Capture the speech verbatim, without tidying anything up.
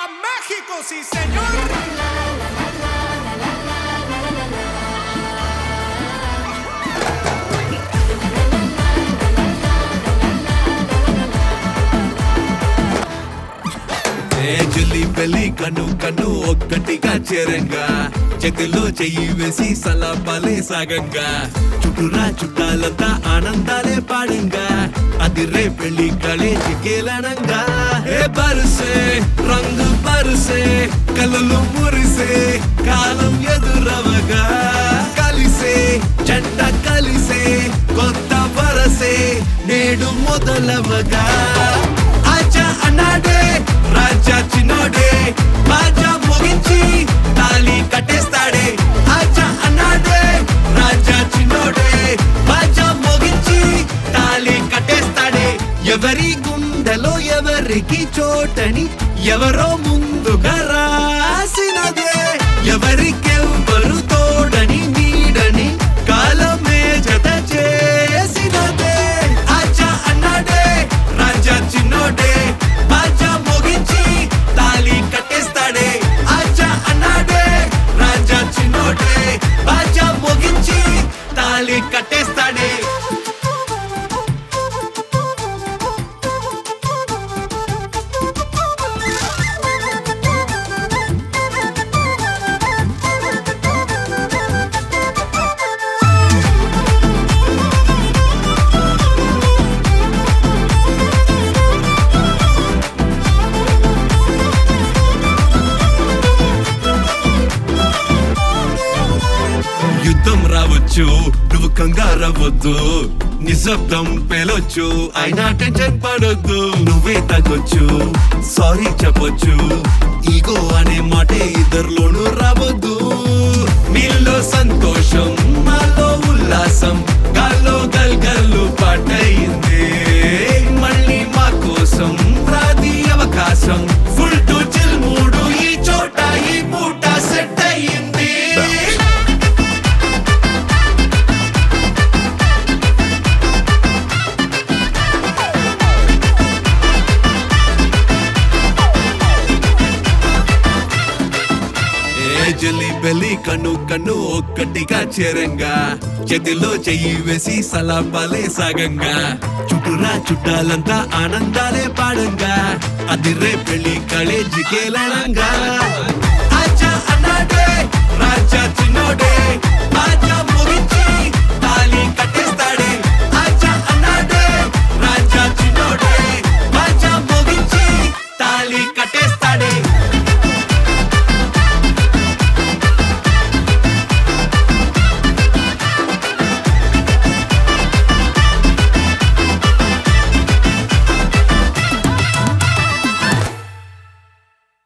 México, sí señor. జల్లి పెళ్లి కను కను ఒక్కటిగా చేరంగా చేతిలో చెయ్యి వేసి సలాపాలే సాగంగా చుట్టూరా చుట్టాలంతా ఆనందాలే పాడంగా అది రే పెళ్లి కళేజీ కేలనంగా ఏ బరుసే రంగు బరుసే కలలు మురిసే కాలం ఎదురవగా కలిసే జంట కలిసే కొత్త వరసే నేడు మొదలవగా ఆచా అన్నాడే రాజా చిన్నోడే బాజా మోగించి తాళి కట్టేస్తాడే ఆచా అన్నాడే రాజా చిన్నోడే బాజా మోగించి తాళి కట్టేస్తాడే ఎవరి గుండెలో ఎవరికి చోటని ఎవరో ముందుగా రాసినదే ఎవరికెవ్వరు తోడని నీడని కాలమే జత చేసినదే ఆచా అన్నాడే రాజా చిన్నోడే బాజా మోగించి తాళి కట్టేస్తాడే ఆచా అన్నాడే రాజా చిన్నోడే బాజా మోగించి తాళి కట్టేస్తాడే యుద్ధం రావచ్చు నువ్వు కంగారవద్దు నిశ్శబ్దం పేలొచ్చు అయినా టెన్షన్ పడొద్దు నువ్వే తగ్గొచ్చు సారీ చెప్పొచ్చు ఈగో అనే మాటే ఇద్దరిలోనూ రావద్దు మీలో సంతోషం మాలో ఉల్లాసం గాల్లో గల్గల్లు పాటయింది మళ్ళీ మా కోసం రాది అవకాశం ఫుల్ టు చిల్ మూడు ఈ చోట ఈ పూట సెట్ అయ్యింది జల్లి బెల్లి కన్ను కన్ను ఒక్కటిగా చేరంగా చేతిలో చెయ్యి వేసి సలాపాలే సాగంగా చుట్టూరా చుట్టాలంతా ఆనందాలే పాడంగా అది రే పెళ్లి కళేజీ కేలనంగా ఆచా అన్నాడే రాజా చిన్నోడే బాజా మోగించి తాళి కట్టేస్తాడే ఆచా అన్నాడే రాజా చిన్నోడే బాజా మోగించి తాళి కట్టేస్తాడే